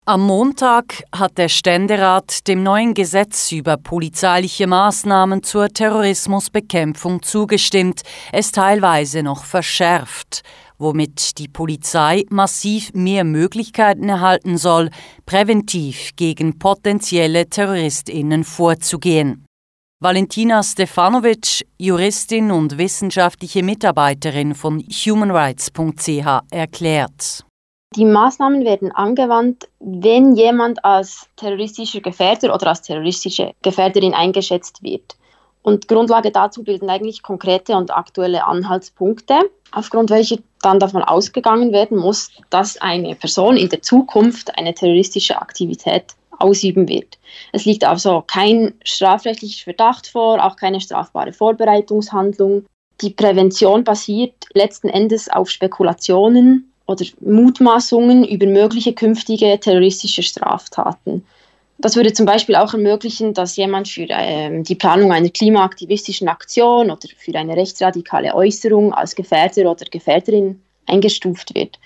Am Montag hat der Ständerat dem neuen Gesetz über polizeiliche Maßnahmen zur Terrorismusbekämpfung zugestimmt, es teilweise noch verschärft, womit die Polizei massiv mehr Möglichkeiten erhalten soll, präventiv gegen potenzielle TerroristInnen vorzugehen. Valentina Stefanovic, Juristin und wissenschaftliche Mitarbeiterin von humanrights.ch, erklärt. Die Maßnahmen werden angewandt, wenn jemand als terroristischer Gefährder oder als terroristische Gefährderin eingeschätzt wird. Und Grundlage dazu bilden eigentlich konkrete und aktuelle Anhaltspunkte, aufgrund welcher dann davon ausgegangen werden muss, dass eine Person in der Zukunft eine terroristische Aktivität ausüben wird. Es liegt also kein strafrechtlicher Verdacht vor, auch keine strafbare Vorbereitungshandlung. Die Prävention basiert letzten Endes auf Spekulationen oder Mutmaßungen über mögliche künftige terroristische Straftaten. Das würde zum Beispiel auch ermöglichen, dass jemand für die Planung einer klimaaktivistischen Aktion oder für eine rechtsradikale Äußerung als Gefährder oder Gefährderin eingestuft wird.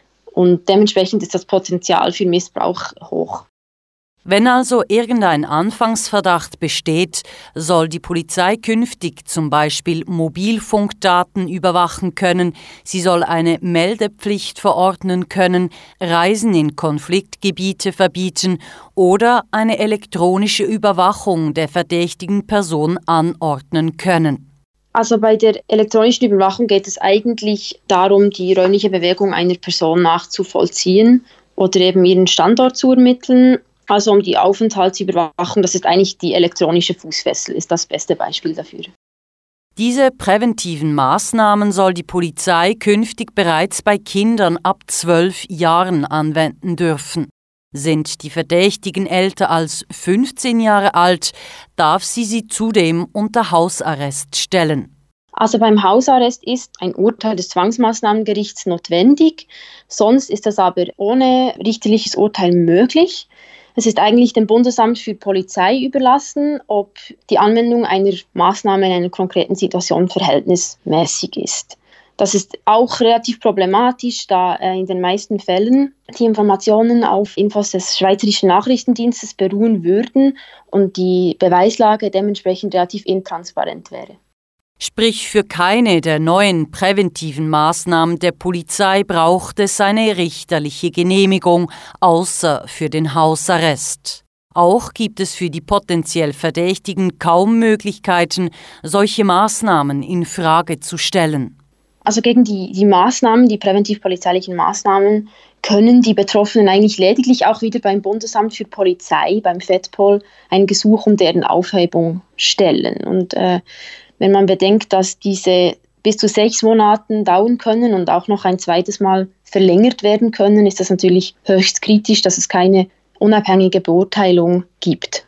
Und dementsprechend ist das Potenzial für Missbrauch hoch. Wenn also irgendein Anfangsverdacht besteht, soll die Polizei künftig zum Beispiel Mobilfunkdaten überwachen können, sie soll eine Meldepflicht verordnen können, Reisen in Konfliktgebiete verbieten oder eine elektronische Überwachung der verdächtigen Person anordnen können. Also bei der elektronischen Überwachung geht es eigentlich darum, die räumliche Bewegung einer Person nachzuvollziehen oder eben ihren Standort zu ermitteln. Also um die Aufenthaltsüberwachung, das ist eigentlich die elektronische Fußfessel, ist das beste Beispiel dafür. Diese präventiven Maßnahmen soll die Polizei künftig bereits bei Kindern ab 12 Jahren anwenden dürfen. Sind die Verdächtigen älter als 15 Jahre alt, darf sie zudem unter Hausarrest stellen. Also beim Hausarrest ist ein Urteil des Zwangsmaßnahmengerichts notwendig, sonst ist das aber ohne richterliches Urteil möglich. Es ist eigentlich dem Bundesamt für Polizei überlassen, ob die Anwendung einer Maßnahme in einer konkreten Situation verhältnismäßig ist. Das ist auch relativ problematisch, da in den meisten Fällen die Informationen auf Infos des Schweizerischen Nachrichtendienstes beruhen würden und die Beweislage dementsprechend relativ intransparent wäre. Sprich, für keine der neuen präventiven Maßnahmen der Polizei braucht es eine richterliche Genehmigung, außer für den Hausarrest. Auch gibt es für die potenziell Verdächtigen kaum Möglichkeiten, solche Maßnahmen in Frage zu stellen. Also gegen die Maßnahmen, die präventiv-polizeilichen Maßnahmen, können die Betroffenen eigentlich lediglich auch wieder beim Bundesamt für Polizei, beim FEDPOL, ein Gesuch um deren Aufhebung stellen. Und wenn man bedenkt, dass diese bis zu 6 Monaten dauern können und auch noch ein zweites Mal verlängert werden können, ist das natürlich höchst kritisch, dass es keine unabhängige Beurteilung gibt.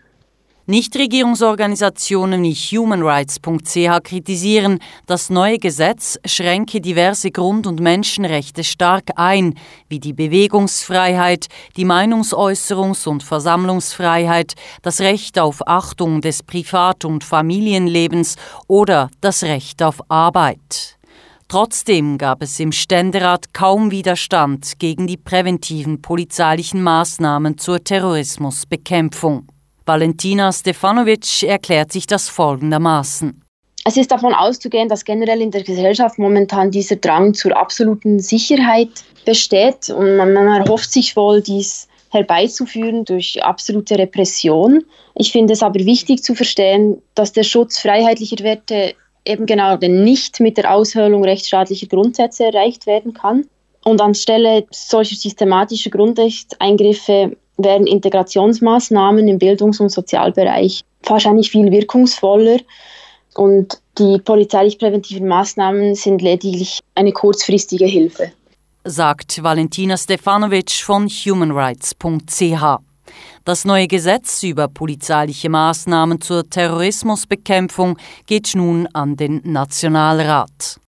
Nichtregierungsorganisationen wie humanrights.ch kritisieren, das neue Gesetz schränke diverse Grund- und Menschenrechte stark ein, wie die Bewegungsfreiheit, die Meinungsäußerungs- und Versammlungsfreiheit, das Recht auf Achtung des Privat- und Familienlebens oder das Recht auf Arbeit. Trotzdem gab es im Ständerat kaum Widerstand gegen die präventiven polizeilichen Maßnahmen zur Terrorismusbekämpfung. Valentina Stefanovic erklärt sich das folgendermaßen. Es ist davon auszugehen, dass generell in der Gesellschaft momentan dieser Drang zur absoluten Sicherheit besteht und man erhofft sich wohl, dies herbeizuführen durch absolute Repression. Ich finde es aber wichtig zu verstehen, dass der Schutz freiheitlicher Werte eben genau nicht mit der Aushöhlung rechtsstaatlicher Grundsätze erreicht werden kann. Und anstelle solcher systematischer Grundrechtseingriffe wären Integrationsmaßnahmen im Bildungs- und Sozialbereich wahrscheinlich viel wirkungsvoller. Und die polizeilich-präventiven Maßnahmen sind lediglich eine kurzfristige Hilfe, sagt Valentina Stefanovic von humanrights.ch. Das neue Gesetz über polizeiliche Maßnahmen zur Terrorismusbekämpfung geht nun an den Nationalrat.